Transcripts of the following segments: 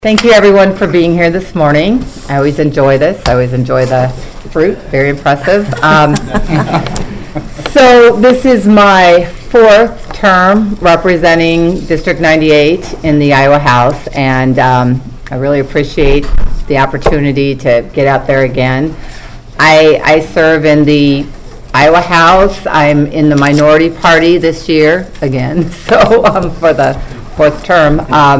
Thank you, everyone, for being here this morning. I always enjoy this. I always enjoy the fruit. Very impressive. So this is my fourth term representing District 98 in the Iowa House, and I really appreciate the opportunity to get out there again. I serve in the Iowa House. I'm in the minority party this year again, so for the fourth term.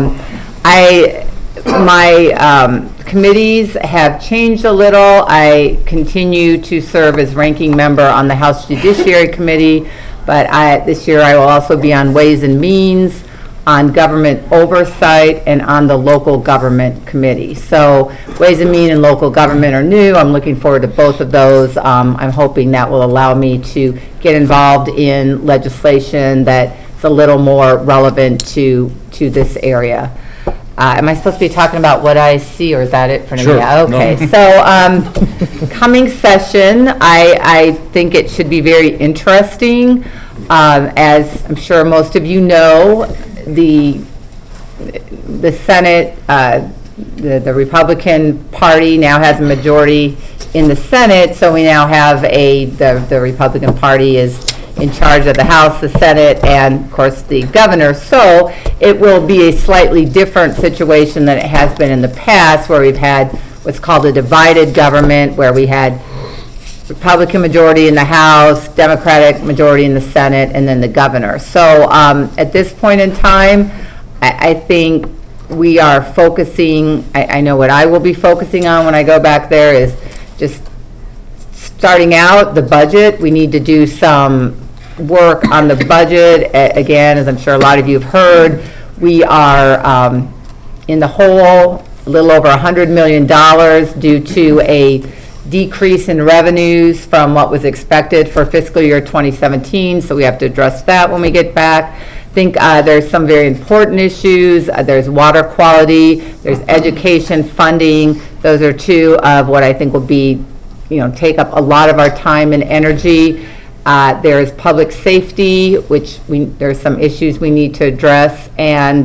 My committees have changed a little. I continue to serve as ranking member on the House Judiciary Committee, but this year I will also be on Ways and Means, on Government Oversight, and on the Local Government Committee. So Ways and Means and Local Government are new. I'm looking forward to both of those. I'm hoping that will allow me to get involved in legislation that's a little more relevant to this area. Am I supposed to be talking about what I see, or is that it for now? Sure. Yeah, okay. No. So, coming session, I think it should be very interesting. As I'm sure most of you know, the Senate, the Republican Party now has a majority in the Senate, so we now have the Republican Party is in charge of the House, the Senate, and of course the governor. So it will be a slightly different situation than it has been in the past, where we've had what's called a divided government, where we had Republican majority in the House, Democratic majority in the Senate, and then the governor. So at this point in time, I think we are focusing, I know what I will be focusing on when I go back there is just starting out the budget. We need to do some work on the budget. Again, as I'm sure a lot of you have heard, we are in the hole a little over $100 million due to a decrease in revenues from what was expected for fiscal year 2017. So we have to address that when we get back. I think there's some very important issues. There's water quality, there's education funding. Those are two of what I think will be, take up a lot of our time and energy. There's public safety, which there's some issues we need to address, and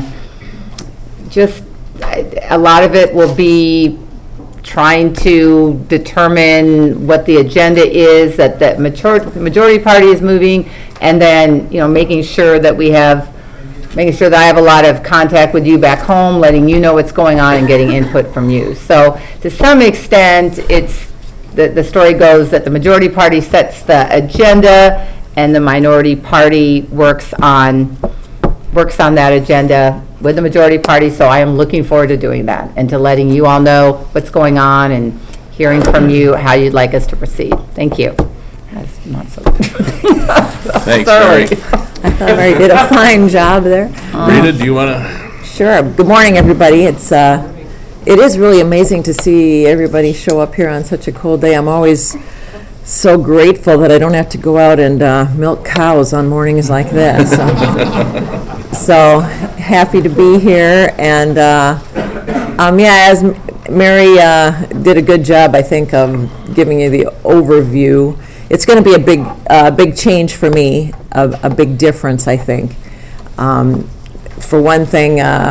just a lot of it will be trying to determine what the agenda is that the majority party is moving, and then making sure that I have a lot of contact with you back home, letting you know what's going on and getting input from you. So to some extent, it's the story goes that the majority party sets the agenda and the minority party works on that agenda with the majority party. So I am looking forward to doing that and to letting you all know what's going on and hearing from you how you'd like us to proceed. Thank you. That's not so Thanks, sorry. Mary. I thought Mary did a fine job there. Rita, do you want to? Sure. Good morning, everybody. It is really amazing to see everybody show up here on such a cold day. I'm always so grateful that I don't have to go out and milk cows on mornings like this. So happy to be here. And as Mary did a good job, I think, of giving you the overview. It's going to be a big change for me, a big difference, I think. For one thing,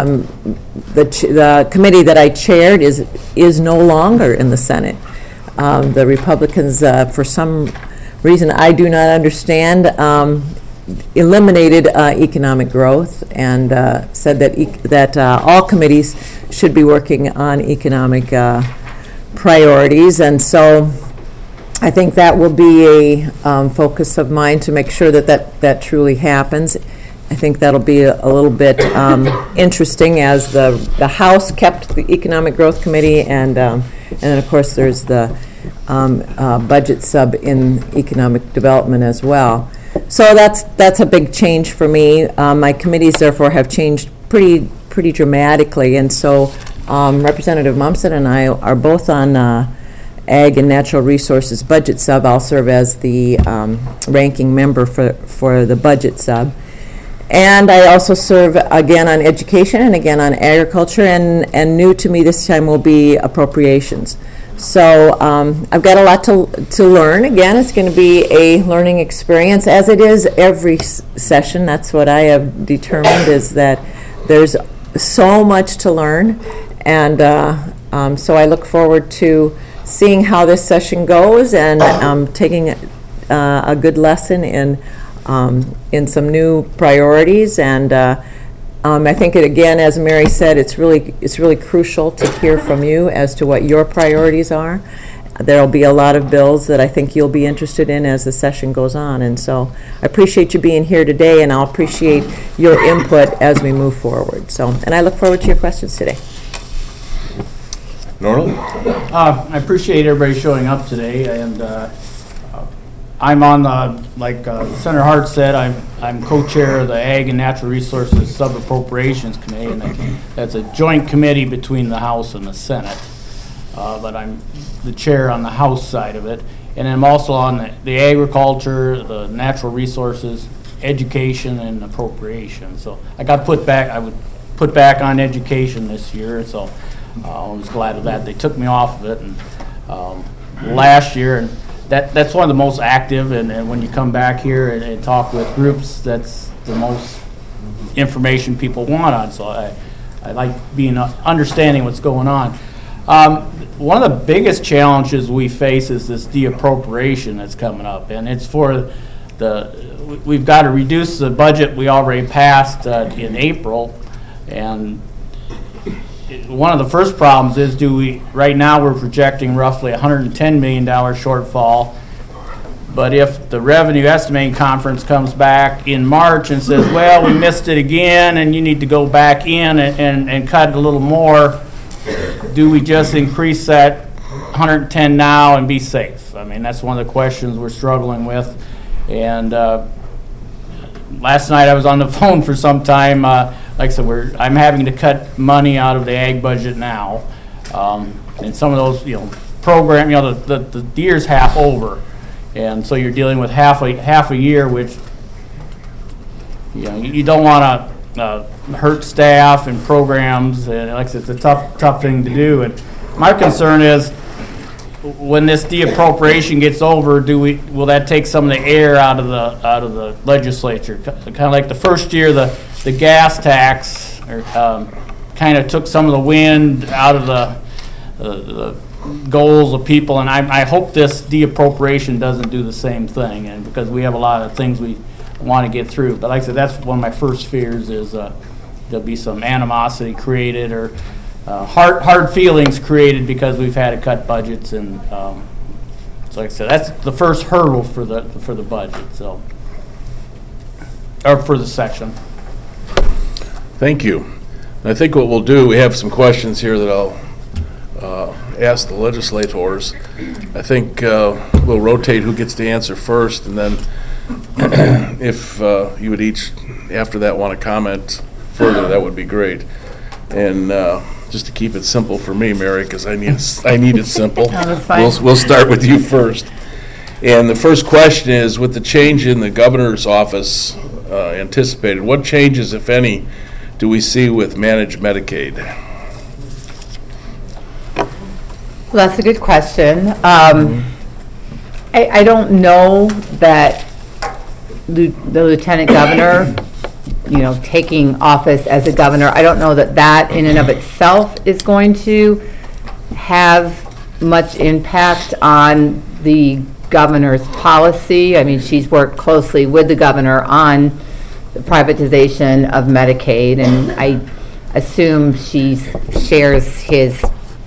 the committee that I chaired is no longer in the Senate. The Republicans, for some reason I do not understand, eliminated economic growth and said that all committees should be working on economic priorities. And so I think that will be a focus of mine to make sure that truly happens. I think that'll be a little bit interesting, as the House kept the Economic Growth Committee, and then of course there's the budget sub in economic development as well. So that's a big change for me. My committees therefore have changed pretty dramatically, and so Representative Mumsett and I are both on Ag and Natural Resources budget sub. I'll serve as the ranking member for the budget sub. And I also serve again on education and again on agriculture, and new to me this time will be appropriations. So I've got a lot to learn. Again, it's going to be a learning experience, as it is every session. That's what I have determined, is that there's so much to learn, and so I look forward to seeing how this session goes and taking a good lesson in some new priorities. And I think again, as Mary said, it's really crucial to hear from you as to what your priorities are. There'll be a lot of bills that I think you'll be interested in as the session goes on, and so I appreciate you being here today, and I'll appreciate your input as we move forward. So, and I look forward to your questions today. Norland? I appreciate everybody showing up today, and I'm on the, like Senator Hart said, I'm co-chair of the Ag and Natural Resources Sub-Appropriations Committee, and that's a joint committee between the House and the Senate. But I'm the chair on the House side of it, and I'm also on the Agriculture, the Natural Resources, Education, and Appropriation. So I got put back. I would put back on Education this year, so I was glad of that. They took me off of it, and last year, and that's one of the most active. And when you come back here and talk with groups, that's the most information people want on. So I like being understanding what's going on. One of the biggest challenges we face is this de-appropriation that's coming up, and it's for we've got to reduce the budget we already passed in April, and one of the first problems is right now we're projecting roughly $110 million shortfall, but if the revenue estimating conference comes back in March and says, well, we missed it again and you need to go back in and cut a little more, do we just increase that 110 now and be safe? I mean, that's one of the questions we're struggling with. And last night I was on the phone for some time. Like I said, I'm having to cut money out of the ag budget now. And some of those, program, the year's half over. And so you're dealing with half a year, which, you don't want to hurt staff and programs, and like I said, it's a tough thing to do. And my concern is, when this de-appropriation gets over, will that take some of the air out of the legislature? Kind of like the first year, the gas tax kind of took some of the wind out of the goals of people, and I hope this de-appropriation doesn't do the same thing, and because we have a lot of things we want to get through. But like I said, that's one of my first fears is there'll be some animosity created or hard feelings created because we've had to cut budgets, and so like I said, that's the first hurdle for the budget, so or for the section. Thank you. I think what we'll do, we have some questions here that I'll ask the legislators. I think we'll rotate who gets to answer first, and then if you would each, after that, want to comment further, that would be great. And just to keep it simple for me, Mary, because I need it simple. No, that's fine. We'll start with you first. And the first question is, with the change in the governor's office anticipated, what changes, if any, do we see with managed Medicaid? Well, that's a good question. I don't know that the lieutenant governor, taking office as a governor, I don't know that in and of itself is going to have much impact on the governor's policy. I mean, she's worked closely with the governor on the privatization of Medicaid, and I assume she shares his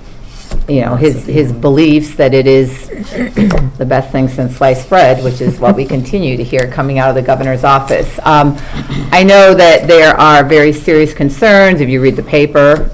beliefs that it is the best thing since sliced bread, which is what we continue to hear coming out of the governor's office. I know that there are very serious concerns. If you read the paper,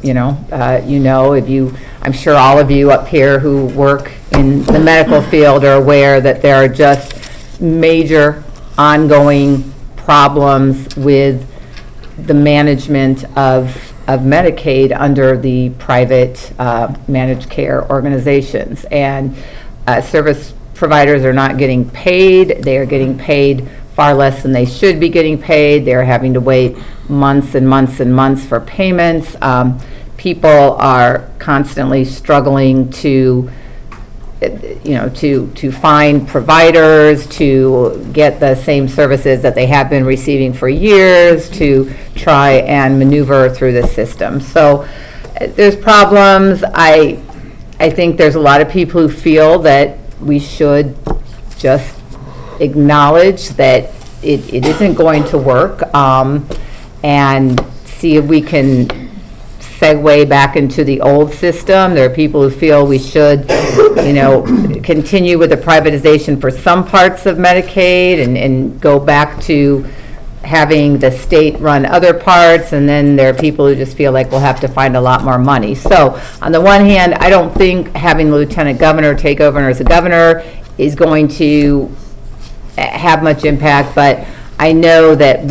I'm sure all of you up here who work in the medical field are aware that there are just major ongoing problems with the management of Medicaid under the private managed care organizations. And service providers are not getting paid. They are getting paid far less than they should be getting paid. They're having to wait months and months and months for payments. People are constantly struggling to to find providers, to get the same services that they have been receiving for years, to try and maneuver through the system. So there's problems. I think there's a lot of people who feel that we should just acknowledge that it isn't going to work, and see if we can segue back into the old system. There are people who feel we should, continue with the privatization for some parts of Medicaid and go back to having the state run other parts, and then there are people who just feel like we'll have to find a lot more money. So on the one hand, I don't think having the lieutenant governor take over as a governor is going to have much impact, but I know that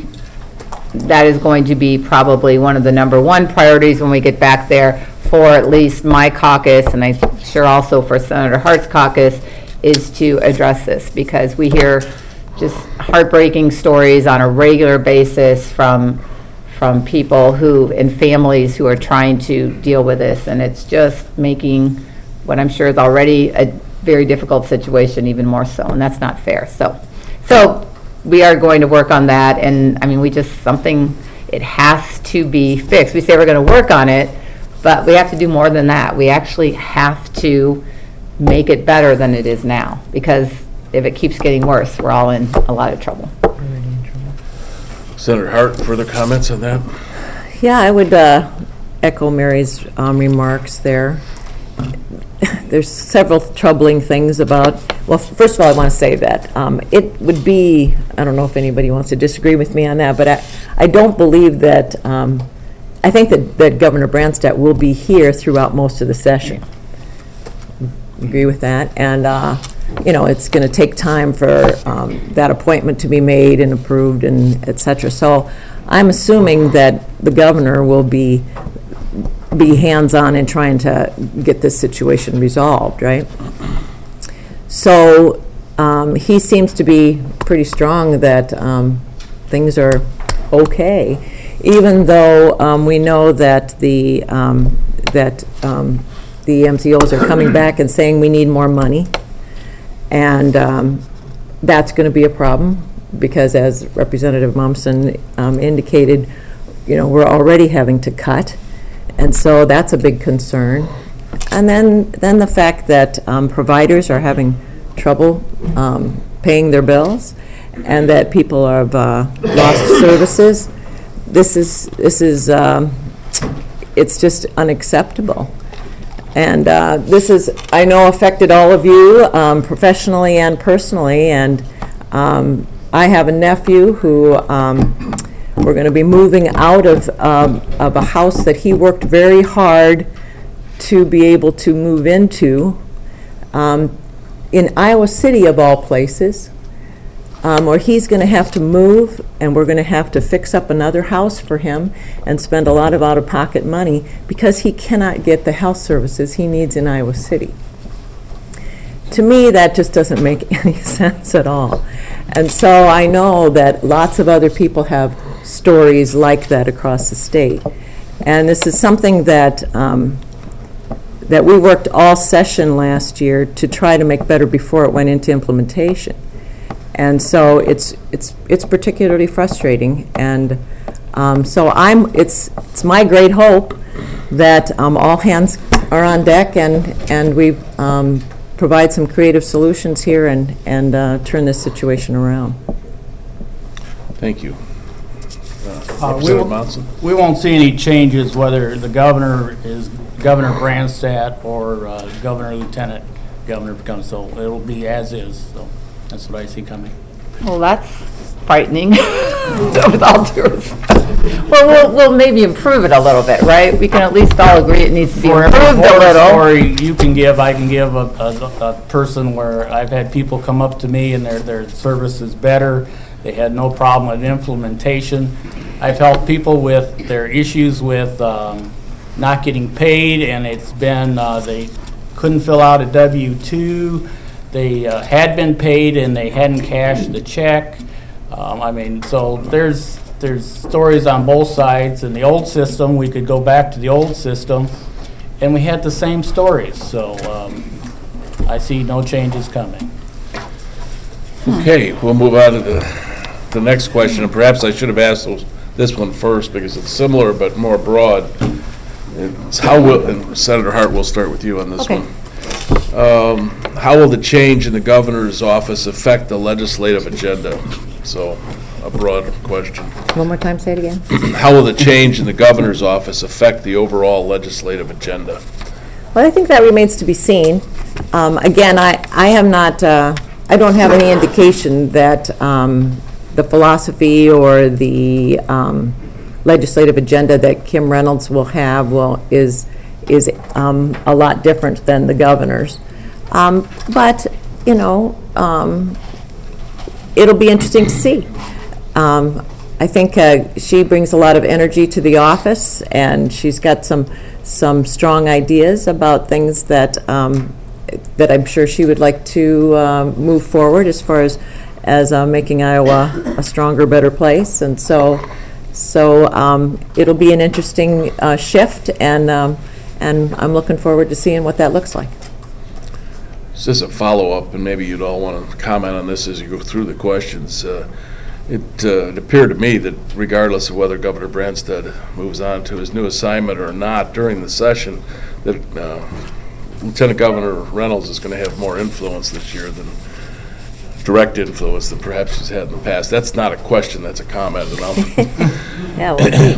that is going to be probably one of the #1 priorities when we get back there for at least my caucus, and I'm sure also for Senator Hart's caucus, is to address this, because we hear just heartbreaking stories on a regular basis from people and families who are trying to deal with this, and it's just making what I'm sure is already a very difficult situation even more so, and that's not fair. So we are going to work on that, and I mean, it has to be fixed. We say we're going to work on it, but we have to do more than that. We actually have to make it better than it is now, because if it keeps getting worse, we're all in a lot of trouble. Senator Hart, further comments on that? Yeah, I would echo Mary's remarks there. There's several troubling things about, well, first of all, I want to say that it would be, I don't know if anybody wants to disagree with me on that, but I don't believe that, I think that Governor Branstad will be here throughout most of the session. Agree with that? And, it's going to take time for that appointment to be made and approved and et cetera. So I'm assuming that the governor will be hands-on in trying to get this situation resolved, right? So he seems to be pretty strong that things are okay, even though we know that the MCOs are coming back and saying we need more money, and that's going to be a problem, because as Representative Mumson indicated, we're already having to cut. And so that's a big concern. And then the fact that providers are having trouble paying their bills, and that people have lost services. This is it's just unacceptable. And this is, I know, affected all of you professionally and personally. And I have a nephew who we're going to be moving out of a house that he worked very hard to be able to move into in Iowa City, of all places, where he's going to have to move, and we're going to have to fix up another house for him and spend a lot of out-of-pocket money because he cannot get the health services he needs in Iowa City. To me, that just doesn't make any sense at all. And so I know that lots of other people have stories like that across the state. And this is something that that we worked all session last year to try to make better before it went into implementation. And so it's particularly frustrating. And so it's my great hope that all hands are on deck and we provide some creative solutions here and turn this situation around. Thank you. We won't see any changes whether the governor is Governor Branstad or Governor Lieutenant Governor becomes, so it'll be as is. So that's what I see coming. Well, that's frightening. With all due respect. Well, we'll maybe improve it a little bit, right? We can at least all agree it needs to be improved a little. Story you can give, I can give a person where I've had people come up to me and their service is better. They had no problem with implementation. I've helped people with their issues with not getting paid, and it's been they couldn't fill out a W-2. They had been paid and they hadn't cashed the check. I mean, so there's stories on both sides. In the old system, we could go back to the old system, and we had the same stories. So I see no changes coming. Okay, we'll move on to the next question, and perhaps I should have asked this one first because it's similar but more broad. It's how will, and Senator Hart, we'll start with you on this Okay. one. How will the change in the governor's office affect the legislative agenda? So, a broad question. One more time, say it again. How will the change in the governor's office affect the overall legislative agenda? Well, I think that remains to be seen. Again, I have not, I don't have any indication that the philosophy or the legislative agenda that Kim Reynolds will have is a lot different than the governor's. But, you know, it'll be interesting to see. I think she brings a lot of energy to the office, and she's got some strong ideas about things that that I'm sure she would like to move forward as far as making Iowa a stronger, better place. And so it'll be an interesting shift, and I'm looking forward to seeing what that looks like. This is a follow-up, and maybe you'd all want to comment on this as you go through the questions. It appeared to me that regardless of whether Governor Branstad moves on to his new assignment or not during the session, that Lieutenant Governor Reynolds is going to have more influence this year than direct influence than perhaps she's had in the past. That's not a question, that's a comment. And Yeah, we'll see.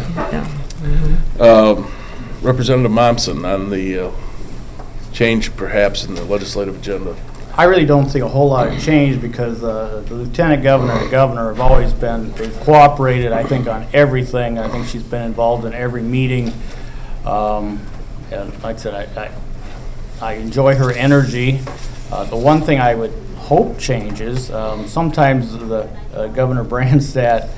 Yeah. Representative Momsen on the change perhaps in the legislative agenda. I really don't see a whole lot of change because the lieutenant governor and the governor have always they've cooperated, I think, on everything. I think she's been involved in every meeting. And like I said, I enjoy her energy. The one thing I would hope changes, sometimes the Governor Branstad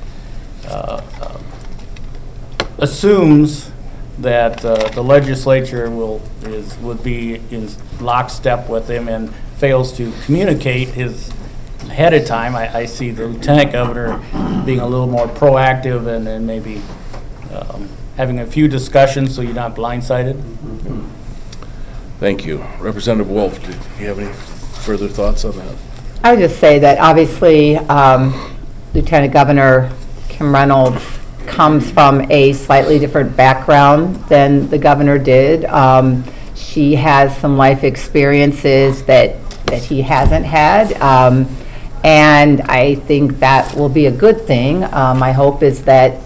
assumes that the legislature would be in lockstep with him and fails to communicate his ahead of time. I see the lieutenant governor being a little more proactive and maybe having a few discussions so you're not blindsided. Thank you. Representative Wolf, do you have any further thoughts on that? I would just say that obviously Lieutenant Governor Kim Reynolds comes from a slightly different background than the governor did. She has some life experiences that he hasn't had, and I think that will be a good thing. My hope is that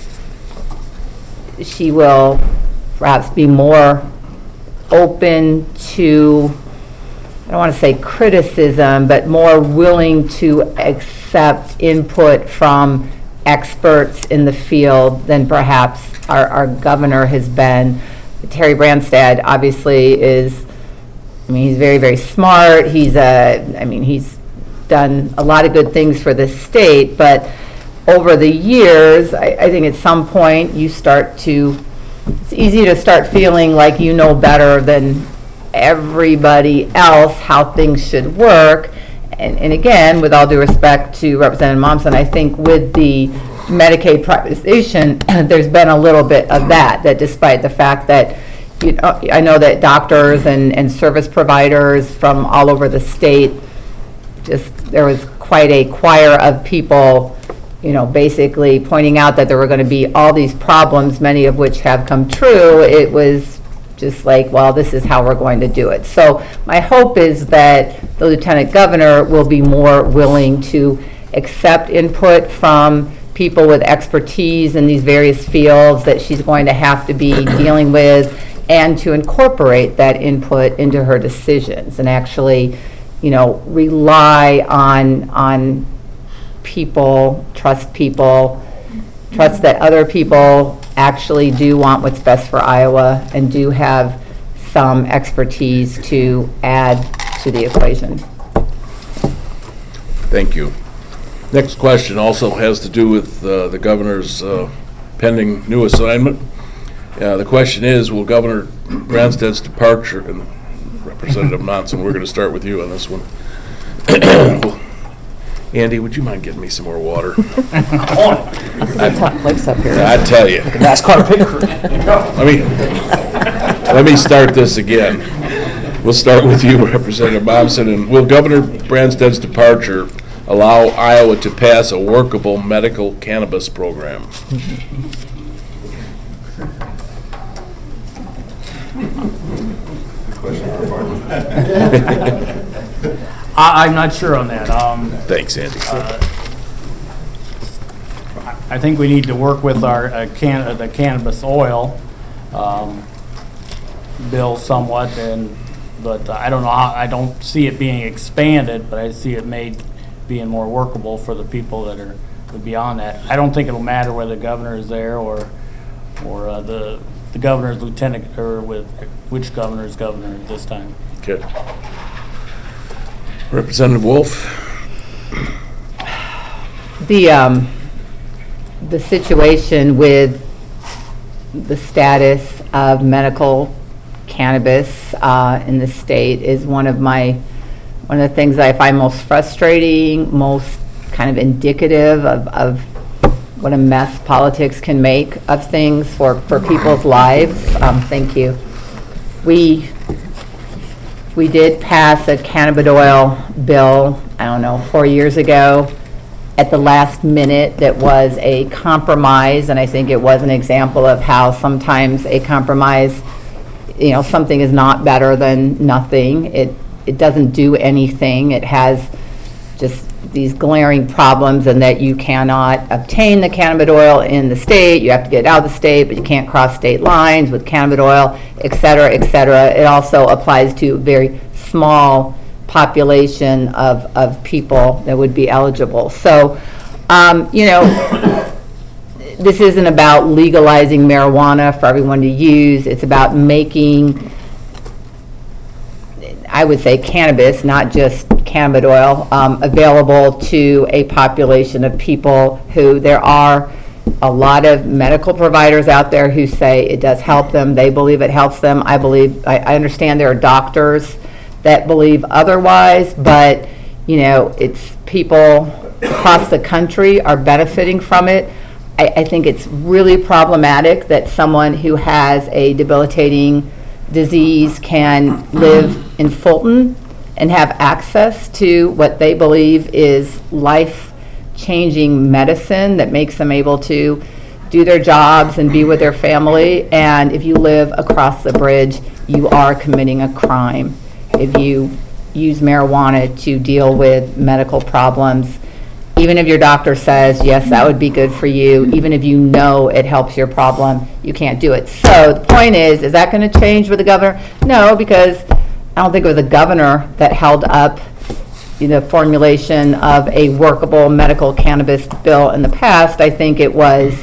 she will perhaps be more open to, I don't want to say criticism, but more willing to accept input from experts in the field than perhaps our governor has been. Terry Branstad obviously is, I mean, he's very, very smart. He's he's done a lot of good things for the state, but over the years, I think at some point you start to, it's easy to start feeling like you know better than everybody else how things should work. And again, with all due respect to Representative Momsen, I think with the Medicaid privatization, there's been a little bit of that despite the fact that, you know, I know that doctors and service providers from all over the state, there was quite a choir of people, you know, basically pointing out that there were going to be all these problems, many of which have come true. It was just like, well, this is how we're going to do it. So my hope is that the lieutenant governor will be more willing to accept input from people with expertise in these various fields that she's going to have to be dealing with, and to incorporate that input into her decisions and actually, you know, rely on people, trust that other people actually do want what's best for Iowa and do have some expertise to add to the equation. Thank you. Next question also has to do with the governor's pending new assignment. The question is, will Governor Branstad's departure, and Representative Monson, we're going to start with you on this one. Andy, would you mind getting me some more water? Lights up here. I tell you. NASCAR picker. Let me start this again. We'll start with you, Representative Momsen. And will Governor Branstad's departure allow Iowa to pass a workable medical cannabis program? I'm not sure on that. Thanks, Andy. I think we need to work with our the cannabis oil bill somewhat, but I don't know how, I don't see it being expanded, but I see it being more workable for the people that would be on that. I don't think it'll matter whether the governor is there or the governor's lieutenant, or with which governor is governor at this time. Okay. Representative Wolf? The situation with the status of medical cannabis in the state is one of the things that I find most frustrating, most kind of indicative of what a mess politics can make of things for people's lives. Thank you. We did pass a cannabidiol bill, I don't know, 4 years ago at the last minute that was a compromise, and I think it was an example of how sometimes a compromise, something is not better than nothing. It doesn't do anything. It has just these glaring problems, and that you cannot obtain the cannabidiol in the state. You have to get it out of the state, but you can't cross state lines with cannabidiol, et cetera, et cetera. It also applies to a very small population of people that would be eligible. So, this isn't about legalizing marijuana for everyone to use. It's about making, I would say, cannabis, not just cannabidiol, available to a population of people who, there are a lot of medical providers out there who say it does help them. They believe it helps them. I understand there are doctors that believe otherwise, but it's people across the country are benefiting from it. I think it's really problematic that someone who has a debilitating disease can live in Fulton and have access to what they believe is life-changing medicine that makes them able to do their jobs and be with their family. And if you live across the bridge, you are committing a crime. If you use marijuana to deal with medical problems, even if your doctor says, yes, that would be good for you, even if you know it helps your problem, you can't do it. So the point is that going to change with the governor? No, because I don't think it was the governor that held up the formulation of a workable medical cannabis bill in the past. I think it was,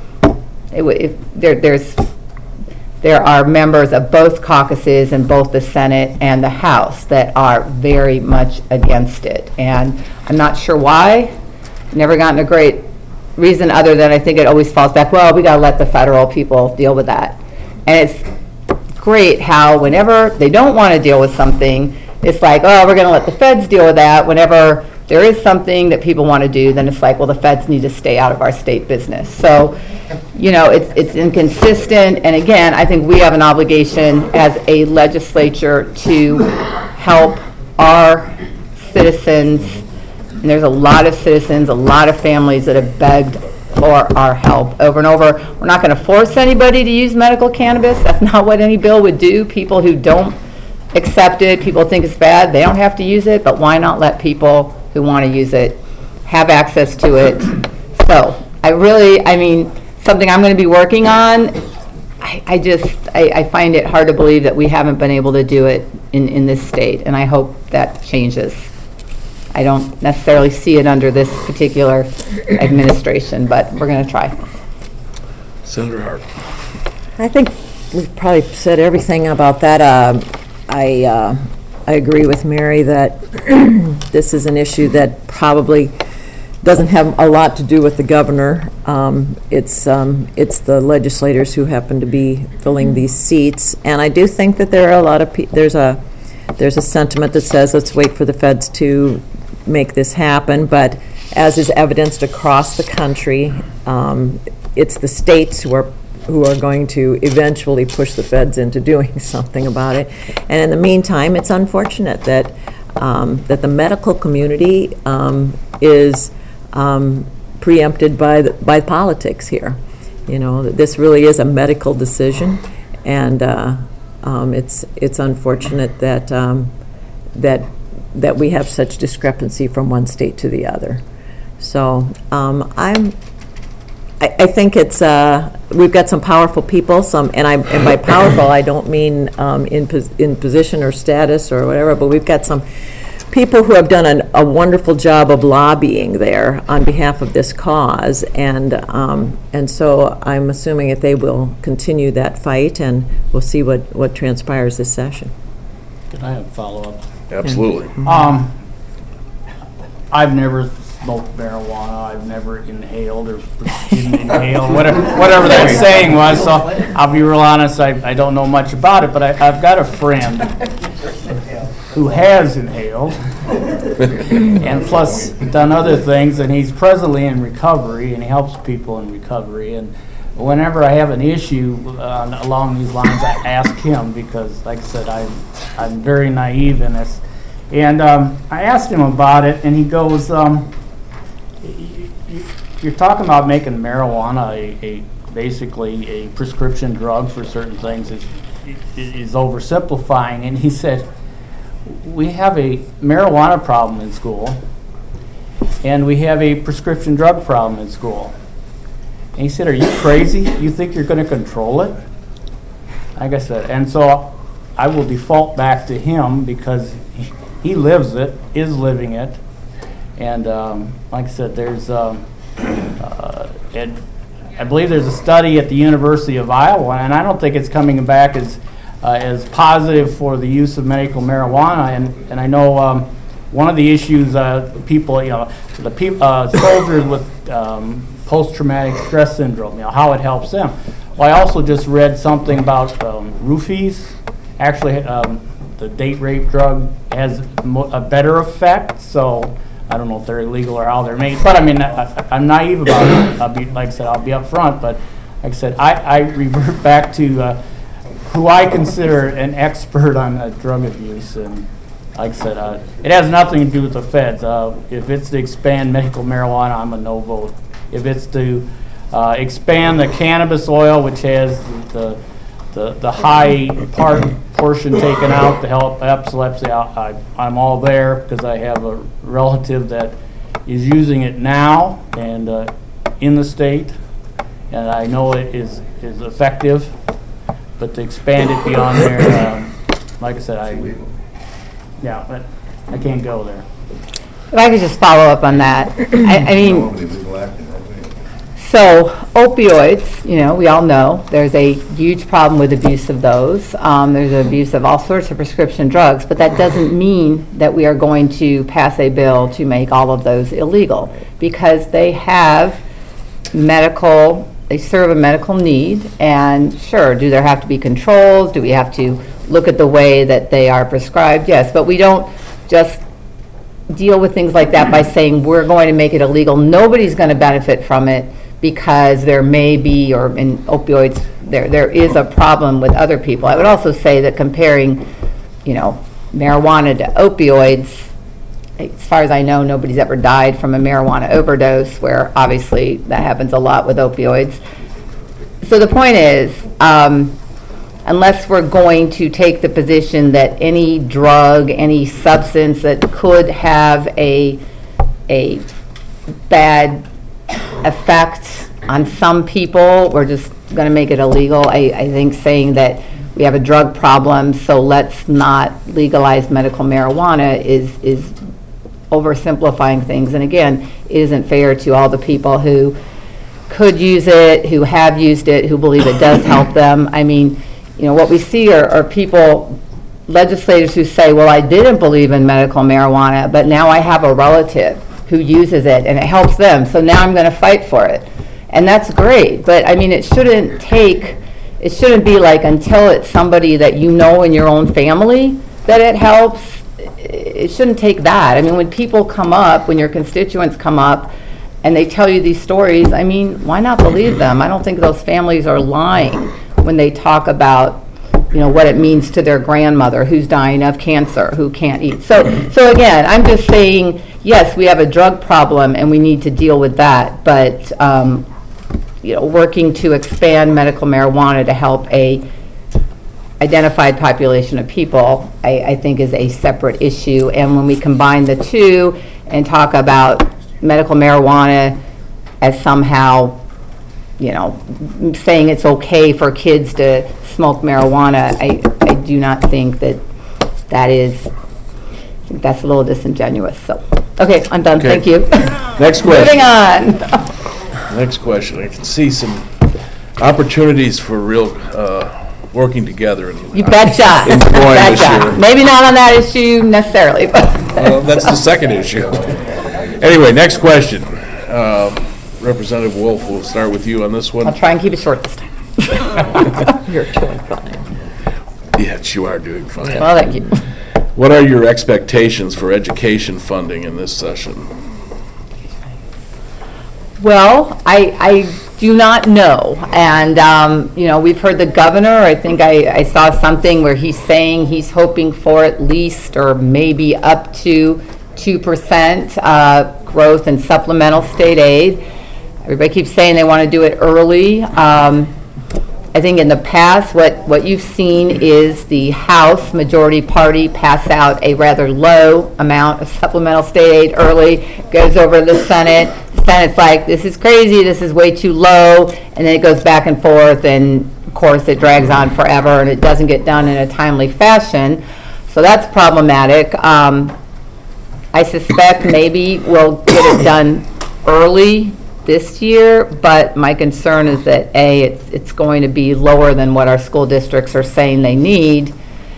there are members of both caucuses in both the Senate and the House that are very much against it. And I'm not sure why. Never gotten a great reason other than I think it always falls back, well, we got to let the federal people deal with that. And it's great how whenever they don't want to deal with something, it's like, oh, we're going to let the feds deal with that. Whenever there is something that people want to do, then it's like, well, the feds need to stay out of our state business. So, it's inconsistent. And again, I think we have an obligation as a legislature to help our citizens. And there's a lot of citizens, a lot of families that have begged for our help over and over. We're not going to force anybody to use medical cannabis. That's not what any bill would do. People who don't accept it, people think it's bad, they don't have to use it, but why not let people who want to use it have access to it? So, something I'm going to be working on. I find it hard to believe that we haven't been able to do it in this state, and I hope that changes. I don't necessarily see it under this particular administration, but we're going to try. Senator Hart. I think we've probably said everything about that. I agree with Mary that this is an issue that probably doesn't have a lot to do with the governor. It's the legislators who happen to be filling these seats, and I do think that there are a lot of there's a sentiment that says let's wait for the feds to make this happen, but as is evidenced across the country, it's the states who are who are going to eventually push the feds into doing something about it. And in the meantime, it's unfortunate that, that the medical community is preempted by politics here. You know, that this really is a medical decision, and it's unfortunate that that we have such discrepancy from one state to the other. So I think it's we've got some powerful people. And by powerful I don't mean in position or status or whatever, but we've got some people who have done a wonderful job of lobbying there on behalf of this cause, and so I'm assuming that they will continue that fight, and we'll see what transpires this session. Can I have a follow-up? Absolutely. I've never smoked marijuana. I've never inhaled or didn't inhale, whatever that saying was. So I'll be real honest, I don't know much about it, but I've got a friend who has inhaled and plus done other things, and he's presently in recovery, and he helps people in recovery. And whenever I have an issue along these lines, I ask him, because, like I said, I'm very naive in this. And I asked him about it, and he goes, you're talking about making marijuana basically a prescription drug for certain things is oversimplifying. And he said, we have a marijuana problem in school, and we have a prescription drug problem in school. And he said, are you crazy? You think you're going to control it? Like I said, and so I will default back to him, because he lives it, is living it. And like I said, there's, I believe there's a study at the University of Iowa, and I don't think it's coming back as positive for the use of medical marijuana. And I know one of the issues people, soldiers with post-traumatic stress syndrome, how it helps them. Well, I also just read something about roofies. Actually, the date rape drug has a better effect, so I don't know if they're illegal or how they're made. But I mean, I'm naive about it. Like I said, I'll be up front, but like I said, I revert back to who I consider an expert on drug abuse. And like I said, it has nothing to do with the feds. If it's to expand medical marijuana, I'm a no vote. If it's to expand the cannabis oil, which has the high portion taken out to help epilepsy, I'm all there, because I have a relative that is using it now and in the state, and I know it is effective. But to expand it beyond there, like I said, but I can't go there. If I could just follow up on that. I mean, so opioids, we all know there's a huge problem with abuse of those. There's abuse of all sorts of prescription drugs, but that doesn't mean that we are going to pass a bill to make all of those illegal, because they serve a medical need. And sure, do there have to be controls? Do we have to look at the way that they are prescribed? Yes, but we don't just deal with things like that by saying we're going to make it illegal. Nobody's going to benefit from it, because there may be, or in opioids, there is a problem with other people. I would also say that comparing, marijuana to opioids, as far as I know, nobody's ever died from a marijuana overdose, where obviously that happens a lot with opioids. So the point is, unless we're going to take the position that any drug, any substance that could have a bad effect on some people, we're just going to make it illegal. I think saying that we have a drug problem, so let's not legalize medical marijuana is oversimplifying things. And again, it isn't fair to all the people who could use it, who have used it, who believe it does help them. I mean, what we see are people, legislators who say, well, I didn't believe in medical marijuana, but now I have a relative who uses it and it helps them, so now I'm going to fight for it. And that's great, but I mean, it shouldn't be like until it's somebody that you know in your own family that it helps. It shouldn't take that. I mean, when people come up, when your constituents come up and they tell you these stories, I mean, why not believe them? I don't think those families are lying when they talk about, you know, what it means to their grandmother who's dying of cancer, who can't eat. So again, I'm just saying, yes, we have a drug problem and we need to deal with that, but, you know, working to expand medical marijuana to help a identified population of people, I think is a separate issue. And when we combine the two and talk about medical marijuana as somehow, you know, saying it's okay for kids to smoke marijuana, I do not think that is, I think that's a little disingenuous. So, okay, I'm done. Okay. Thank you. Next question. Moving on. Next question. I can see some opportunities for real working together. You betcha. In Des Moines this year. Maybe not on that issue necessarily, but. Well, that's the second issue. Anyway, next question. Representative Wolf, we'll start with you on this one. I'll try and keep it short this time. You're doing fine. Yes, you are doing fine. Well, thank you. What are your expectations for education funding in this session? Well, I do not know. And, you know, we've heard the governor, I think I saw something where he's saying he's hoping for at least or maybe up to 2% growth in supplemental state aid. Everybody keeps saying they want to do it early. I think in the past, what you've seen is the House majority party pass out a rather low amount of supplemental state aid early, goes over to the Senate. The Senate's like, this is crazy, this is way too low, and then it goes back and forth, and of course it drags on forever, and it doesn't get done in a timely fashion. So that's problematic. I suspect maybe we'll get it done early this year, but my concern is that A, it's going to be lower than what our school districts are saying they need,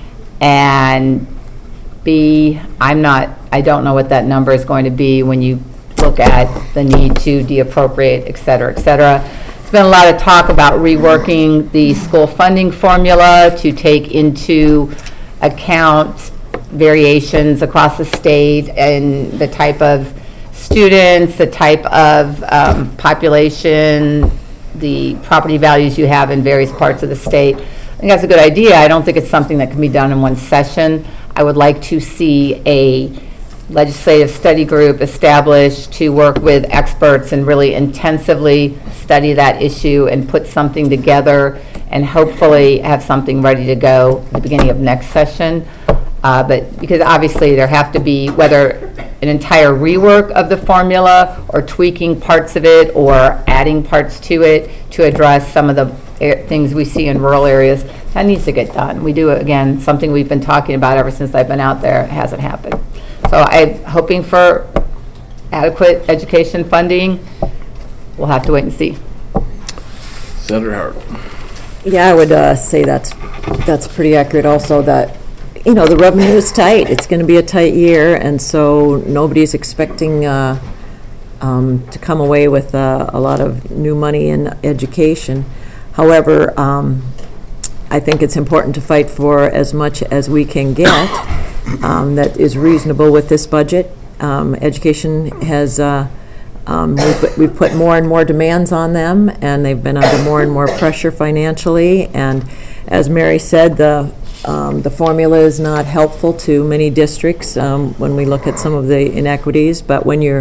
and B, I don't know what that number is going to be when you look at the need to deappropriate, et cetera, et cetera. There's been a lot of talk about reworking the school funding formula to take into account variations across the state and the type of students, the type of population, the property values you have in various parts of the state. I think that's a good idea. I don't think it's something that can be done in one session. I would like to see a legislative study group established to work with experts and really intensively study that issue and put something together and hopefully have something ready to go at the beginning of next session. But because obviously there have to be, whether an entire rework of the formula or tweaking parts of it or adding parts to it to address some of the things we see in rural areas, that needs to get done. We do, again, something we've been talking about ever since I've been out there. It hasn't happened. So I'm hoping for adequate education funding. We'll have to wait and see. Senator Hart. Yeah, I would say that's pretty accurate also, that, you know, the revenue is tight. It's going to be a tight year, and so nobody's expecting to come away with a lot of new money in education. However, I think it's important to fight for as much as we can get that is reasonable with this budget. Education has, we've put more and more demands on them, and they've been under more and more pressure financially. And as Mary said, the formula is not helpful to many districts when we look at some of the inequities. But when you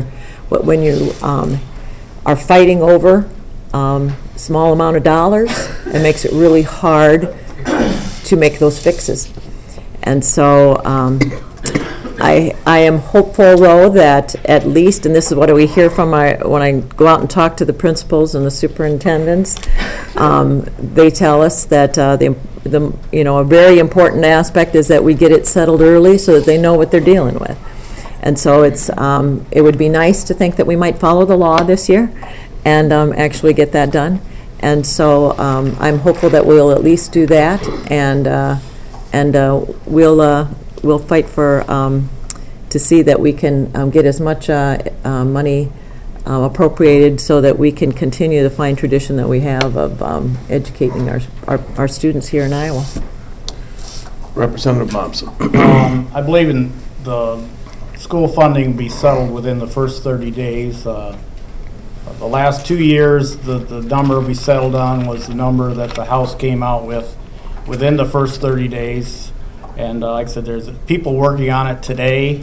are fighting over small amount of dollars, it makes it really hard to make those fixes. And so I am hopeful, though, that at least, and this is what we hear from when I go out and talk to the principals and the superintendents, they tell us that a very important aspect is that we get it settled early so that they know what they're dealing with. And so it would be nice to think that we might follow the law this year and actually get that done. And so I'm hopeful that we'll at least do that, and we'll fight for to see that we can get as much money appropriated so that we can continue the fine tradition that we have of educating our students here in Iowa. Representative Momsen. I believe in the school funding be settled within the first 30 days. the last 2 years, the number we settled on was the number that the House came out with within the first 30 days. And like I said, there's people working on it today,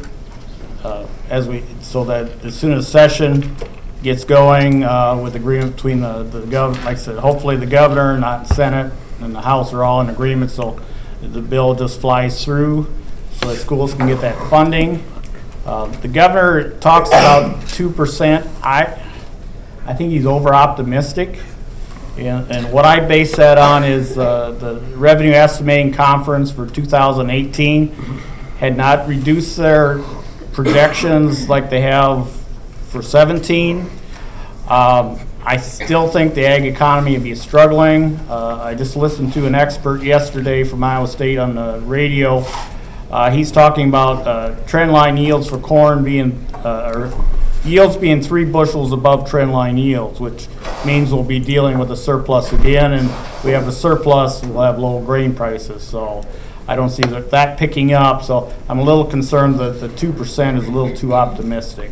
so that as soon as session gets going with agreement between the governor, like I said, hopefully the governor, not Senate, and the House are all in agreement, so the bill just flies through so that schools can get that funding. The governor talks about 2%. I think he's over-optimistic. And what I base that on is the Revenue Estimating Conference for 2018 had not reduced their projections like they have for 17. I still think the ag economy will be struggling. I just listened to an expert yesterday from Iowa State on the radio. He's talking about trend line yields for corn being, or yields being 3 bushels above trend line yields, which means we'll be dealing with a surplus again, and we have a surplus, we'll have low grain prices. So I don't see that picking up. So I'm a little concerned that the 2% is a little too optimistic.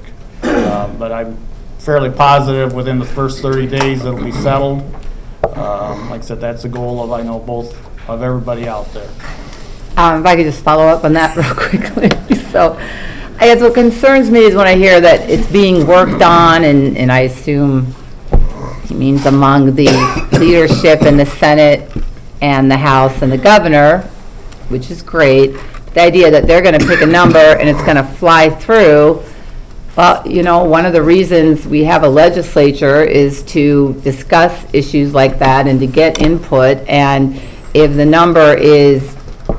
But I'm fairly positive within the first 30 days it'll be settled. Like I said, that's the goal of, I know, both of everybody out there. If I could just follow up on that real quickly. So, I guess what concerns me is when I hear that it's being worked on, and I assume he means among the leadership in the Senate and the House and the governor, which is great. The idea that they're going to pick a number and it's going to fly through. Well, you know, one of the reasons we have a legislature is to discuss issues like that and to get input. And if the number is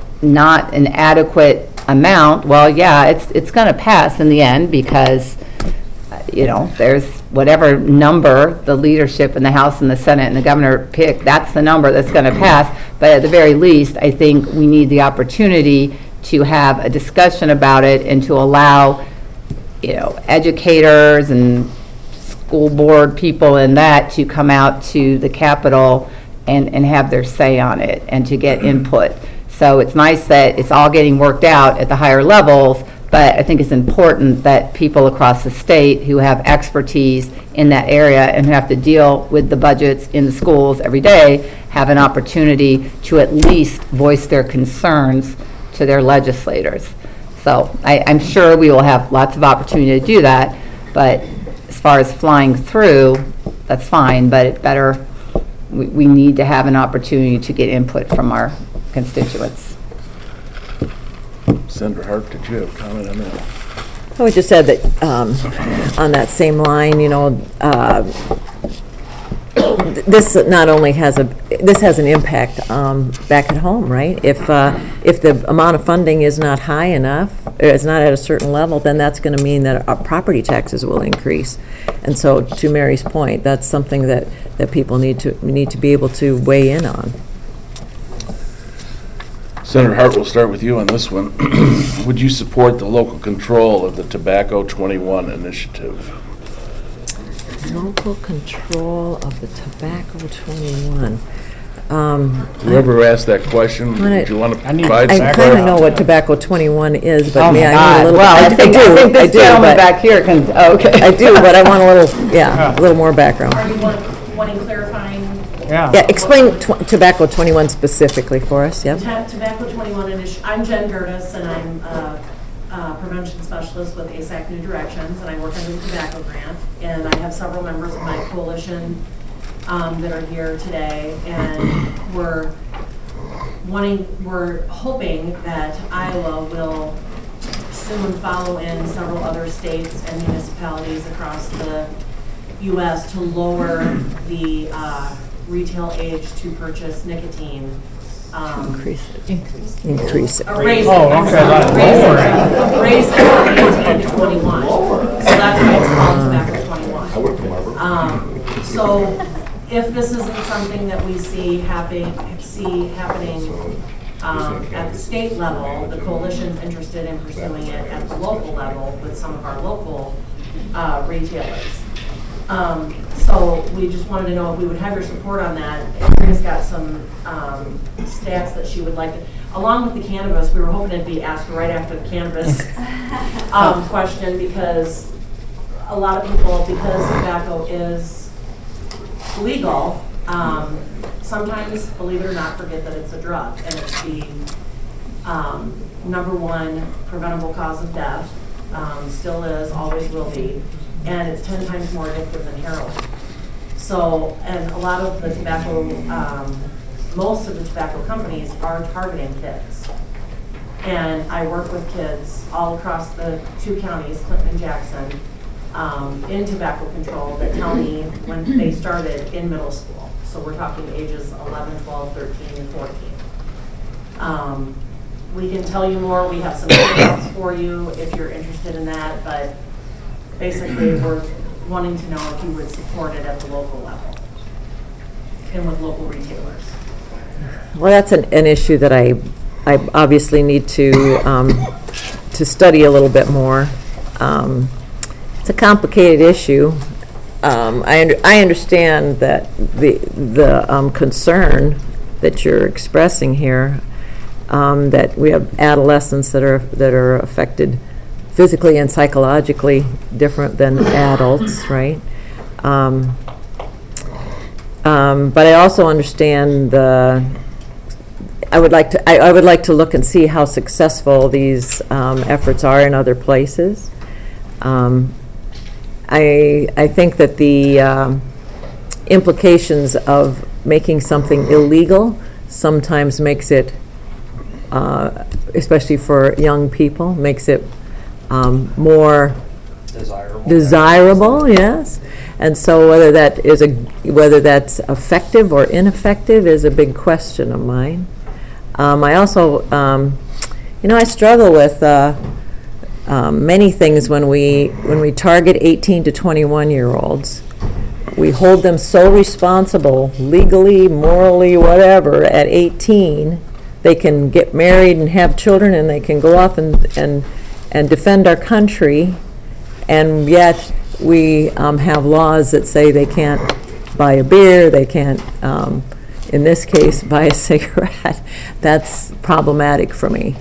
not an adequate amount, well, yeah, it's going to pass in the end because, you know, there's whatever number the leadership in the House and the Senate and the governor pick, that's the number that's going to pass. But at the very least, I think we need the opportunity to have a discussion about it and to allow, you know, educators and school board people and that to come out to the Capitol and have their say on it and to get input. So it's nice that it's all getting worked out at the higher levels, but I think it's important that people across the state who have expertise in that area and who have to deal with the budgets in the schools every day have an opportunity to at least voice their concerns to their legislators. So I'm sure we will have lots of opportunity to do that, but as far as flying through, that's fine, but it better, we need to have an opportunity to get input from our constituents. Senator Hart, did you have a comment on that? I would just add that on that same line, you know, this not only has an impact back at home, right? If the amount of funding is not high enough, or is not at a certain level, then that's going to mean that our property taxes will increase. And so, to Mary's point, that's something that people need to be able to weigh in on. Senator Hart, we'll start with you on this one. Would you support the local control of the Tobacco 21 initiative? Local control of the Tobacco 21. Whoever asked that question, do you want to provide I some kind of know what Tobacco 21 is, but Oh my may I know a God. little Well, bit? I think this gentleman but- back here can, okay. I do, but I want a little more background. Are you wanting clarifying? Yeah, explain Tobacco 21 specifically for us, yep. Tobacco 21 initiative. I'm Jen Gertis, and I'm a prevention specialist with ASAC New Directions, and I work under the tobacco grant. And I have several members of my coalition that are here today, and we're hoping that Iowa will soon follow in several other states and municipalities across the U.S. to lower the retail age to purchase nicotine. Increase it. Raise it. okay. Raise it from 18 to 21. So that's why it's called Tobacco 21. So if this isn't something that we see happening at the state level, the coalition's interested in pursuing it at the local level with some of our local retailers. So we just wanted to know if we would have your support on that. Mary's got some stats that she would like to, along with the cannabis. We were hoping it'd be asked right after the cannabis question, because a lot of people, because tobacco is legal, sometimes, believe it or not, forget that it's a drug, and it's the #1 preventable cause of death, still is, always will be, and it's 10 times more addictive than heroin. So, and a lot of the tobacco, most of the tobacco companies are targeting kids. And I work with kids all across the 2 counties, Clinton and Jackson, in tobacco control that tell me when they started in middle school. So we're talking ages 11, 12, 13, and 14. We can tell you more. We have some handouts for you if you're interested in that, but basically we're wanting to know if you would support it at the local level and with local retailers. Well, that's an issue that I obviously need to study a little bit more. It's a complicated issue. I understand that the concern that you're expressing here, that we have adolescents that are affected physically and psychologically different than adults, right? But I also understand I would like to look and see how successful these efforts are in other places. I think that the implications of making something illegal sometimes makes it, especially for young people, makes it more desirable, yes. And so whether that's effective or ineffective is a big question of mine. I also, I struggle with many things when we target 18 to 21-year-olds. We hold them so responsible, legally, morally, whatever, at 18. They can get married and have children, and they can go off and defend our country, and yet we have laws that say they can't buy a beer, they can't, in this case, buy a cigarette. That's problematic for me.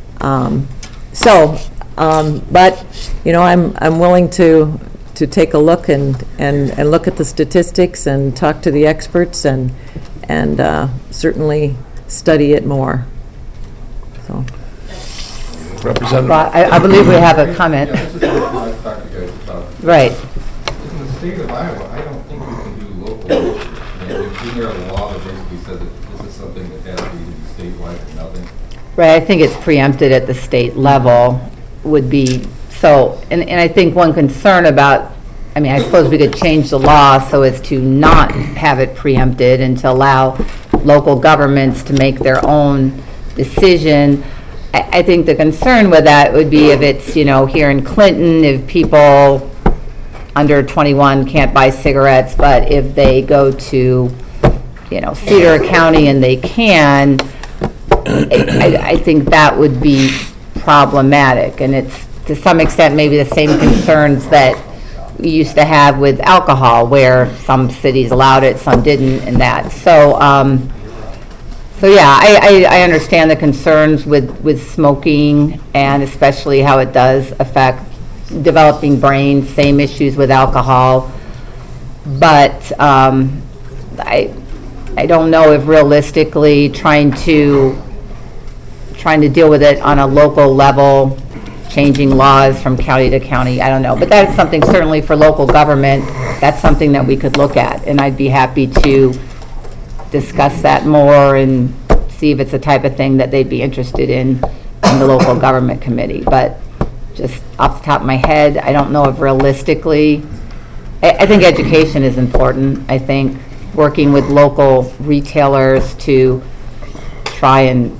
But I'm willing to take a look and look at the statistics and talk to the experts and certainly study it more. So. Representative. Well, I believe we have a comment. Right. In the state of Iowa, I don't think you can do local. Isn't there a law that basically says that this is something that has to be statewide or nothing? Right, I think it's preempted at the state level would be, so, and I think one concern about, I suppose we could change the law so as to not have it preempted and to allow local governments to make their own decision. I think the concern with that would be if it's, here in Clinton, if people under 21 can't buy cigarettes, but if they go to, Cedar County and they can, I think that would be problematic. And it's, to some extent, maybe the same concerns that we used to have with alcohol, where some cities allowed it, some didn't, and that. So yeah, I understand the concerns with smoking, and especially how it does affect developing brain, same issues with alcohol. But I don't know if realistically trying to deal with it on a local level, changing laws from county to county, I don't know. But that's something certainly for local government, that's something that we could look at. And I'd be happy to discuss that more and see if it's the type of thing that they'd be interested in the local government committee. But just off the top of my head, I don't know if realistically, I think education is important. I think working with local retailers to try and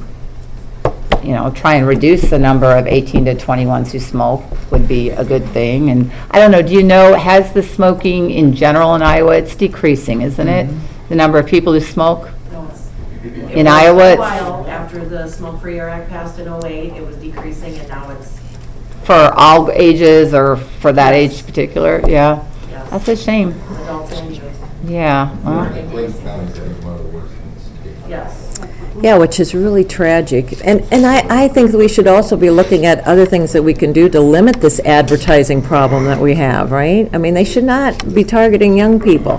reduce the number of 18 to 21s who smoke would be a good thing. And I don't know, do you know, has the smoking in general in Iowa, it's decreasing, isn't it? The number of people who smoke? No, in Iowa, a while after the Smoke-Free Air Act passed in 08, it was decreasing, and now it's... For all ages or for that age particular? Yeah. Yes. That's a shame. Adults and youth. Yeah. Well, Clinton County is one of the worst in the state. Yes. Yeah, which is really tragic. And I think that we should also be looking at other things that we can do to limit this advertising problem that we have, right? I mean, they should not be targeting young people.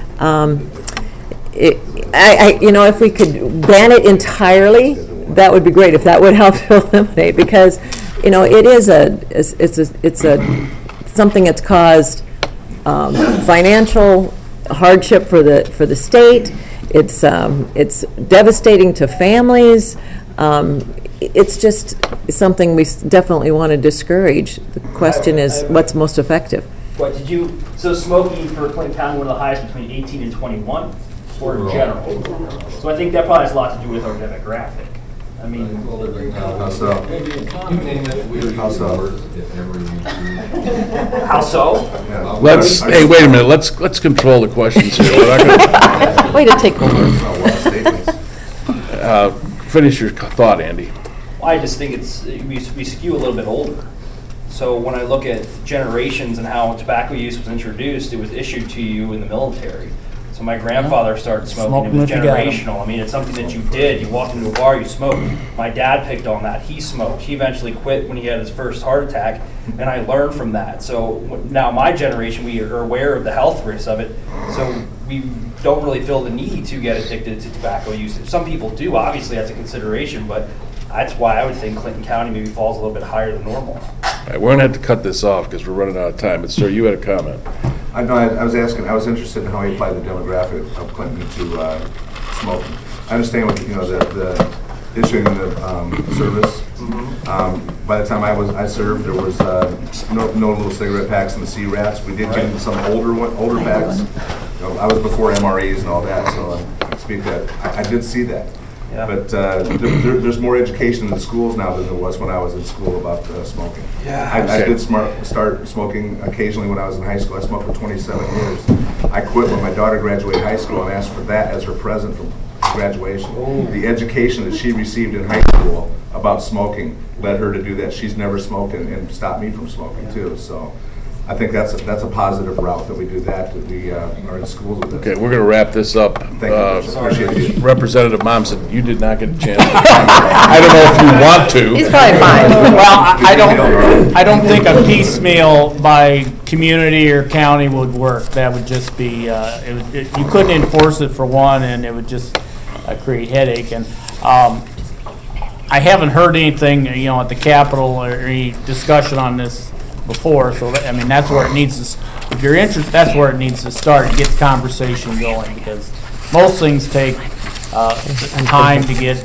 If we could ban it entirely, that would be great, if that would help to eliminate, because, it is something that's caused financial hardship for the state. It's devastating to families. It's just something we definitely want to discourage. The question is, what's most effective? So smoking for Clinton County, one of the highest between 18 and 21, or in general? So I think that probably has a lot to do with our demographic. I mean, How so? How so? how so? Hey, wait a minute, let's control the questions here. We're not gonna- Way to take over. Finish your thought, Andy. I just think we skew a little bit older. So when I look at generations and how tobacco use was introduced, it was issued to you in the military. So my grandfather started smoking. It was generational. I mean, it's something that you did. You walked into a bar, you smoked. My dad picked on that. He smoked. He eventually quit when he had his first heart attack, and I learned from that. So now my generation, we are aware of the health risks of it. So we don't really feel the need to get addicted to tobacco use. Some people do. Obviously, that's a consideration, but that's why I would think Clinton County maybe falls a little bit higher than normal. All right, we're gonna have to cut this off because we're running out of time. But sir, you had a comment. I was interested in how he applied the demographic of Clinton to smoking. I understand what, the issuing the service. By the time I served, there was no little cigarette packs in the C-rats. We did get some older packs. I was before MREs and all that, so I can speak that. I did see that. Yeah. But there's more education in the schools now than there was when I was in school about smoking. Yeah. I did start smoking occasionally when I was in high school. I smoked for 27 years. I quit when my daughter graduated high school and asked for that as her present from graduation. Ooh. The education that she received in high school about smoking led her to do that. She's never smoked and stopped me from smoking too. So I think that's a positive route that we do that we are in schools with this. Okay, we're gonna wrap this up. Thank you. Appreciate you. Representative Momsen, you did not get a chance. I don't know if you want to. He's probably fine. Well, I don't think a piecemeal by community or county would work. That would just be, you couldn't enforce it for one, and it would just create headache. And I haven't heard anything, at the Capitol or any discussion on this before, so that's where it needs to, if you're interested, that's where it needs to start and get the conversation going, because most things take time to get,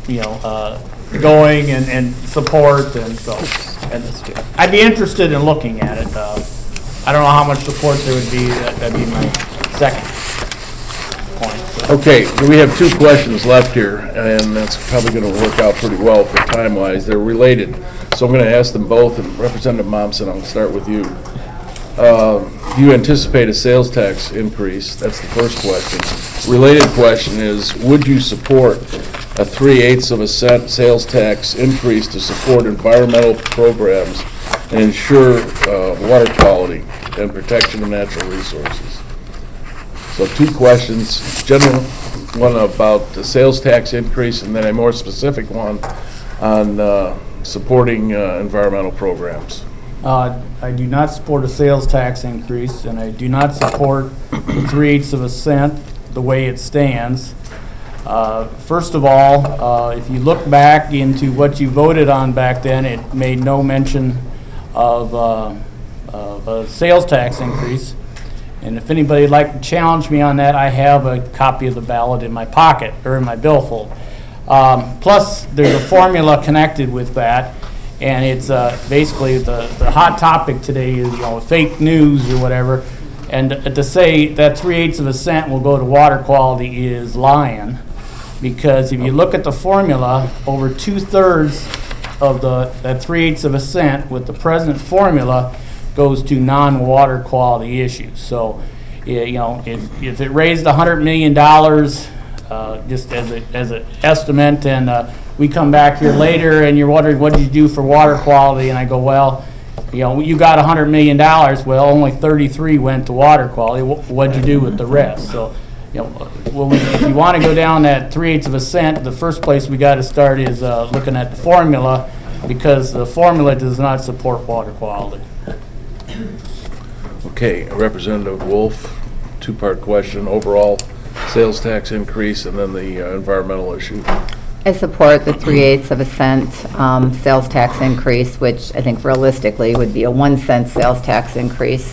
going and support, and so, and I'd be interested in looking at it. I don't know how much support there would be, that'd be my second point. So. Okay, we have two questions left here, and that's probably going to work out pretty well for time-wise. They're related, so I'm going to ask them both. And Representative Momsen, I'll start with you. Do you anticipate a sales tax increase? That's the first question. Related question is, would you support a 3/8% sales tax increase to support environmental programs and ensure water quality and protection of natural resources? So two questions, general one about the sales tax increase, and then a more specific one on supporting environmental programs. I do not support a sales tax increase, and I do not support the 3/8% the way it stands. First of all, if you look back into what you voted on back then, it made no mention of a sales tax increase. And if anybody would like to challenge me on that, I have a copy of the ballot in my pocket, or in my billfold. Plus, there's a formula connected with that, and it's basically the hot topic today is fake news or whatever. And to say that 3/8% will go to water quality is lying, because if you look at the formula, over 2/3 of that 3/8% with the present formula goes to non-water quality issues. So, if it raised $100 million, just as an estimate, and we come back here later and you're wondering what did you do for water quality, and I go, well, you got $100 million. Well, only 33 went to water quality. What'd you do with the rest? So, if you want to go down that 3/8 of a cent, the first place we got to start is looking at the formula, because the formula does not support water quality. Okay, Representative Wolf, two-part question, overall sales tax increase and then the environmental issue. I support the 3/8 of a cent sales tax increase, which I think realistically would be a 1 cent sales tax increase.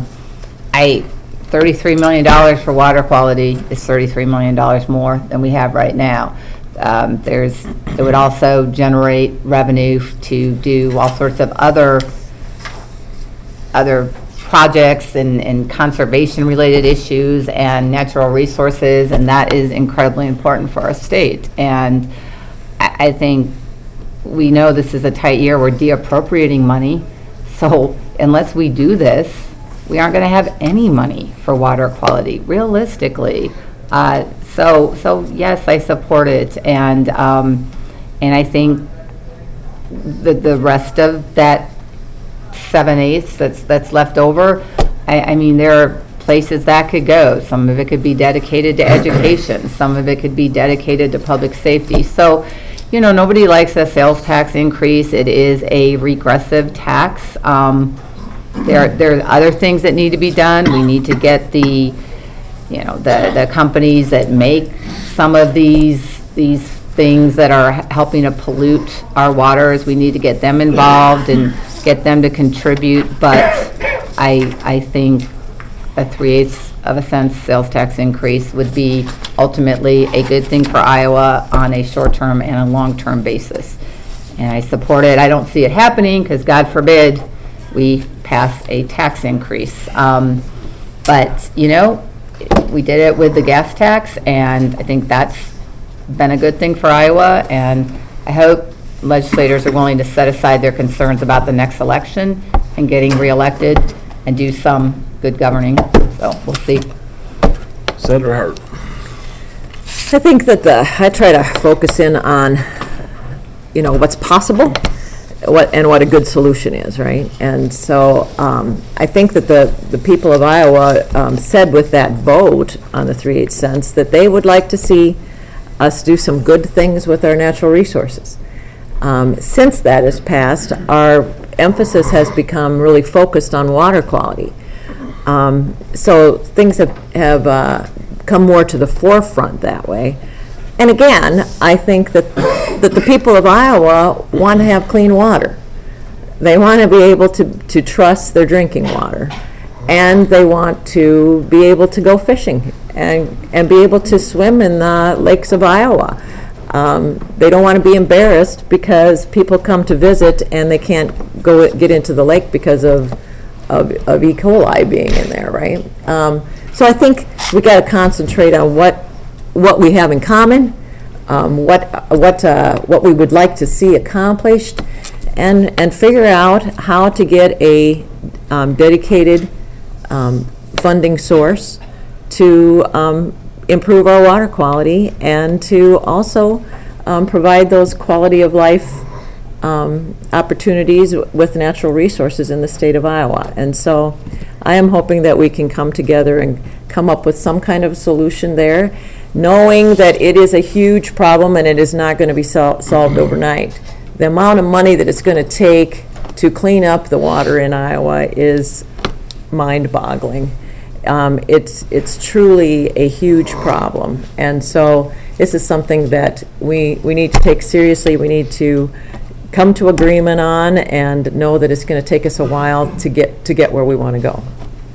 $33 million for water quality is $33 million more than we have right now. It would also generate revenue to do all sorts of other projects and conservation-related issues and natural resources, and that is incredibly important for our state. And I think we know this is a tight year. We're de-appropriating money. So unless we do this, we aren't going to have any money for water quality, realistically. So yes, I support it. And I think the rest of that 7/8 that's left over, I mean, there are places that could go. Some of it could be dedicated to education. Some of it could be dedicated to public safety. So, you know, nobody likes a sales tax increase. It is a regressive tax. There are other things that need to be done. We need to get the companies that make some of these things that are helping to pollute our waters. We need to get them involved and get them to contribute. But I think a 3/8 of a cent sales tax increase would be ultimately a good thing for Iowa on a short-term and a long-term basis. And I support it. I don't see it happening because, God forbid, we pass a tax increase. But, you know, we did it with the gas tax, and I think that's been a good thing for Iowa. And I hope legislators are willing to set aside their concerns about the next election and getting reelected and do some good governing. So we'll see. Senator Hart. I think that I try to focus in on, you know, what's possible, what a good solution is, right? And so I think that the people of Iowa said with that vote on the 3/8 cents that they would like to see us do some good things with our natural resources. Since that has passed, our emphasis has become really focused on water quality. So things have come more to the forefront that way. And again, I think that the people of Iowa want to have clean water. They want to be able to trust their drinking water. And they want to be able to go fishing and be able to swim in the lakes of Iowa. They don't want to be embarrassed because people come to visit and they can't get into the lake because of E. coli being in there, right? So I think we got to concentrate on what we have in common, what we would like to see accomplished, and figure out how to get a dedicated funding source to improve our water quality and to also provide those quality of life opportunities with natural resources in the state of Iowa. And so I am hoping that we can come together and come up with some kind of solution there, knowing that it is a huge problem and it is not going to be solved overnight. The amount of money that it's going to take to clean up the water in Iowa is mind-boggling. It's truly a huge problem. And so this is something that we need to take seriously. We need to come to agreement on and know that it's going to take us a while to get where we want to go.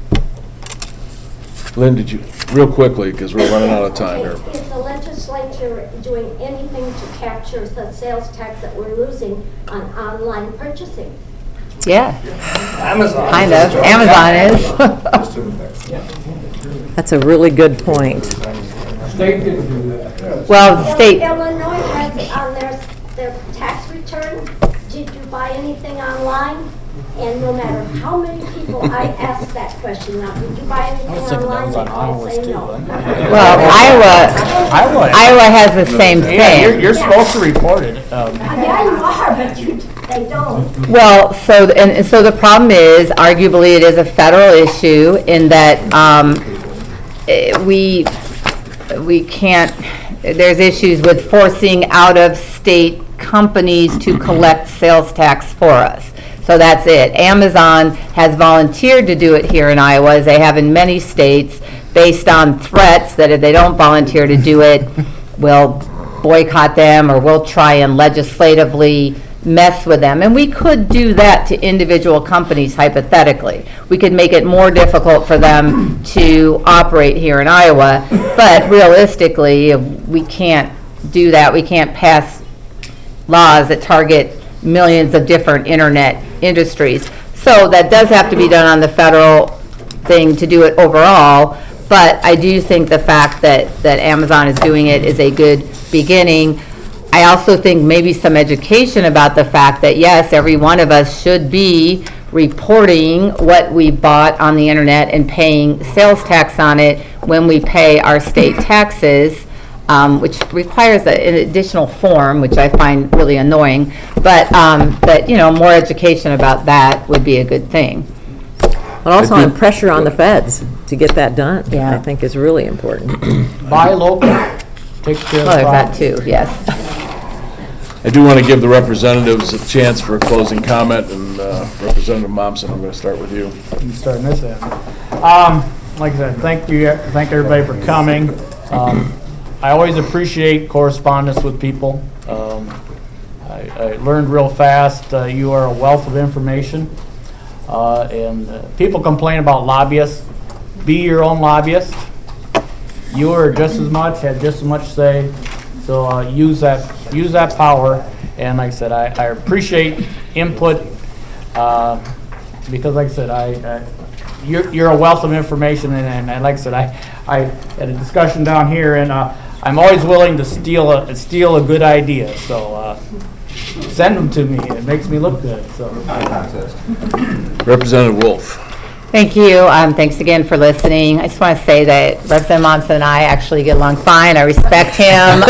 Lynn, did you, real quickly, because we're running out of time here. Is the legislature doing anything to capture the sales tax that we're losing on online purchasing? Yeah, Amazon. kind of. Amazon is. That's a really good point. State didn't do that. Well, the state, Illinois has on their tax return, did you buy anything online? And no matter how many people I ask that question now, did you buy anything online? They all say no. well, Iowa has the same Yeah, thing. you're supposed to report it. Yeah, you are, but they don't. Well, so the problem is, arguably, it is a federal issue in that we can't, there's issues with forcing out-of-state companies to collect sales tax for us. So that's it. Amazon has volunteered to do it here in Iowa, as they have in many states, based on threats that if they don't volunteer to do it, we'll boycott them or we'll try and legislatively mess with them. And we could do that to individual companies hypothetically. We could make it more difficult for them to operate here in Iowa, but realistically, we can't do that. We can't pass laws that target millions of different internet industries. So that does have to be done on the federal thing to do it overall, but I do think the fact that Amazon is doing it is a good beginning. I also think maybe some education about the fact that, yes, every one of us should be reporting what we bought on the internet and paying sales tax on it when we pay our state taxes, which requires an additional form, which I find really annoying. But more education about that would be a good thing. But also on pressure on the feds to get that done, Yeah. I think is really important. Buy local, take care of Well, the there's that problem. too, yes. I do want to give the representatives a chance for a closing comment, and Representative Momsen, I'm going to start with you. You can start in this end. Like I said, thank everybody for coming. I always appreciate correspondence with people. I learned real fast. You are a wealth of information. And people complain about lobbyists. Be your own lobbyist. You are just as much, have just as much say. So use that power. And like I said, I appreciate input because, like I said, you're a wealth of information. And like I said, I had a discussion down here, and I'm always willing to steal a good idea. So send them to me. It makes me look good. So. Representative Wolf. Thank you. Thanks again for listening. I just want to say that Representative Momsen and I actually get along fine. I respect him,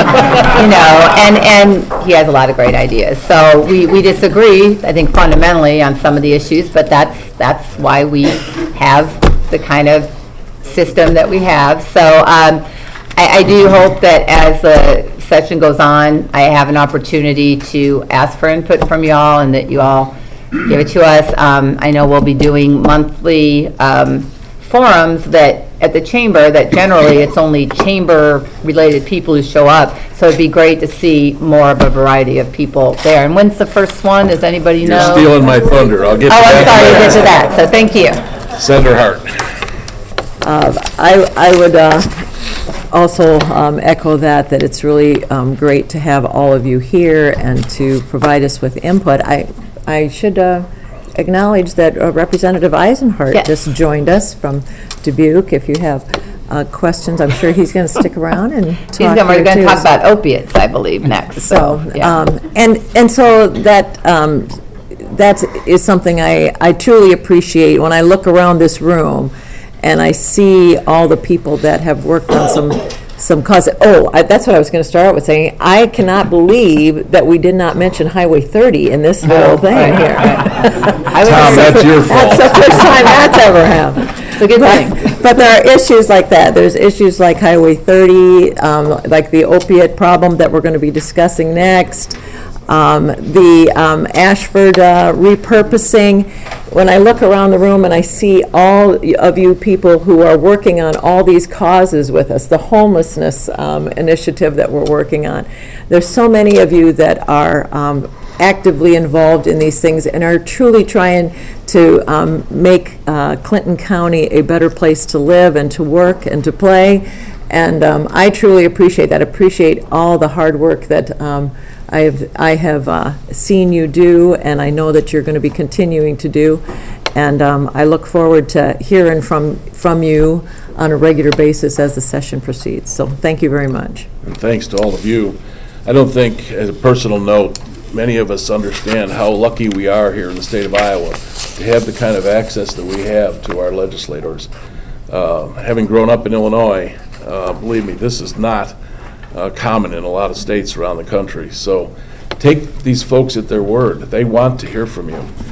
and he has a lot of great ideas. So we disagree, I think, fundamentally on some of the issues, but that's why we have the kind of system that we have. So I do hope that as the session goes on, I have an opportunity to ask for input from you all, and that you all give it to us. I know we'll be doing monthly forums that at the chamber that generally it's only chamber-related people who show up. So it'd be great to see more of a variety of people there. And when's the first one? Does anybody know? You're stealing my thunder. I'll get to Oh, I'm sorry, you that. get to that. So thank you. Senator Hart. I would also echo that it's really great to have all of you here and to provide us with input. I should acknowledge that Representative Eisenhart Yes. just joined us from Dubuque. If you have questions, I'm sure he's going to stick around and talk. We're going to too. talk about opiates, I believe, next. So, yeah. And so that is something I truly appreciate when I look around this room and I see all the people that have worked on some causes. That's what I was going to start out with saying. I cannot believe that we did not mention Highway 30 in this little thing here. Tom, that's your fault. That's the first time that's ever happened. It's a good thing. But there are issues like that. There's issues like Highway 30, like the opiate problem that we're going to be discussing next, the Ashford repurposing. When I look around the room and I see all of you people who are working on all these causes with us, the homelessness initiative that we're working on, there's so many of you that are actively involved in these things and are truly trying to make Clinton County a better place to live and to work and to play. And I truly appreciate that. Appreciate all the hard work that I have seen you do, and I know that you're going to be continuing to do. And I look forward to hearing from you on a regular basis as the session proceeds. So thank you very much. And thanks to all of you. I don't think, as a personal note, many of us understand how lucky we are here in the state of Iowa to have the kind of access that we have to our legislators. Having grown up in Illinois, believe me, this is not common in a lot of states around the country. So take these folks at their word. They want to hear from you.